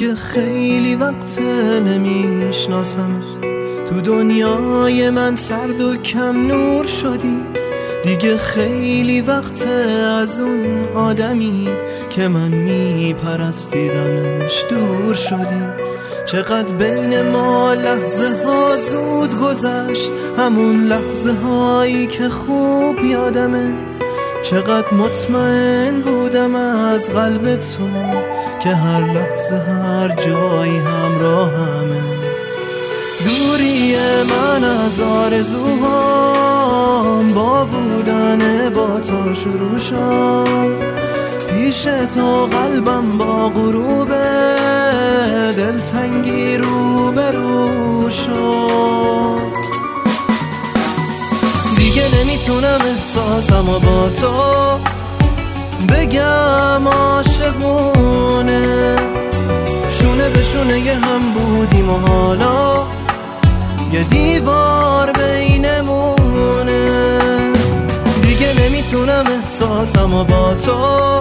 دیگه خیلی وقت نمیشناسمت، تو دنیای من سرد و کم نور شدی. دیگه خیلی وقت از اون آدمی که من میپرستیدمش دور شدی. چقدر بین ما لحظه ها زود گذشت، همون لحظه هایی که خوب یادمه. چقدر مطمئن بودم از قلب تو که هر لحظه هر جایی همراهمه. دوری من از آرزوهام با بودن با تو شروع شد، پیش تو قلبم با غروب دلتنگی روبرو شد. دیگه نمیتونم احساسمو با تو بگم عاشقونه، شونه به شونه یه هم بودیم و حالا یه دیوار بینمونه. دیگه نمیتونم احساسمو با تو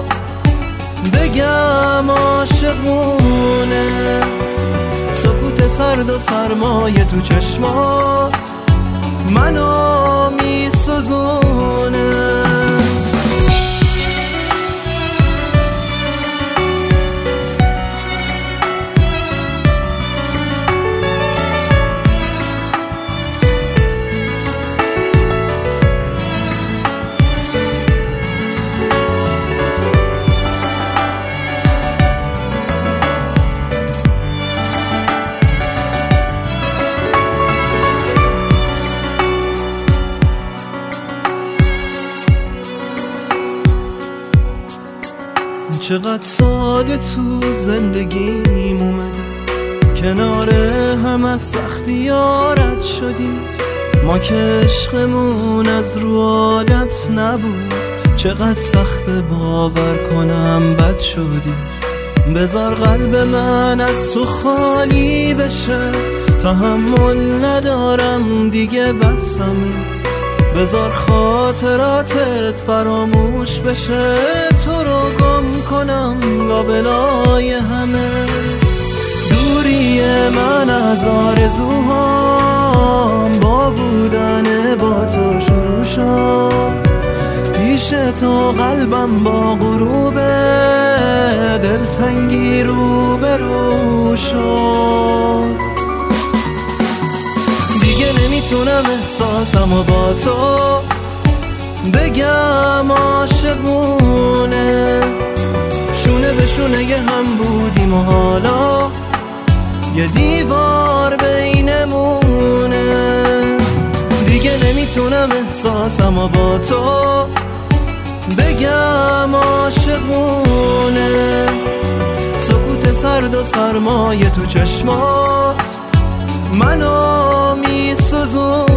بگم عاشقونه، سکوت سرد و سرمایه تو چشمات منو میسوزونه. چقدر ساده تو زندگیم اومدی، کنار هم از سختی رد شدی. ما که عشقمون از رو عادت نبود، چقدر سخت باور کنم بد شدی. بذار قلب من از تو خالی بشه، تحمل ندارم دیگه بسمه. بذار خاطراتت فراموش بشه، تو رو گم کنم لابلای همه. دوری من از آرزوهام با بودن با تو شروع شد، پیش تو قلبم با غروب دلتنگی روبرو شد. دیگه نمیتونم احساسمو با تو بگم عاشقونه، شونه به شونه یه هم بودیم و حالا یه دیوار بینمونه. دیگه نمیتونم احساسمو با تو بگم عاشقونه، سکوت سرد و سرمایه تو چشمات منو میسوزون.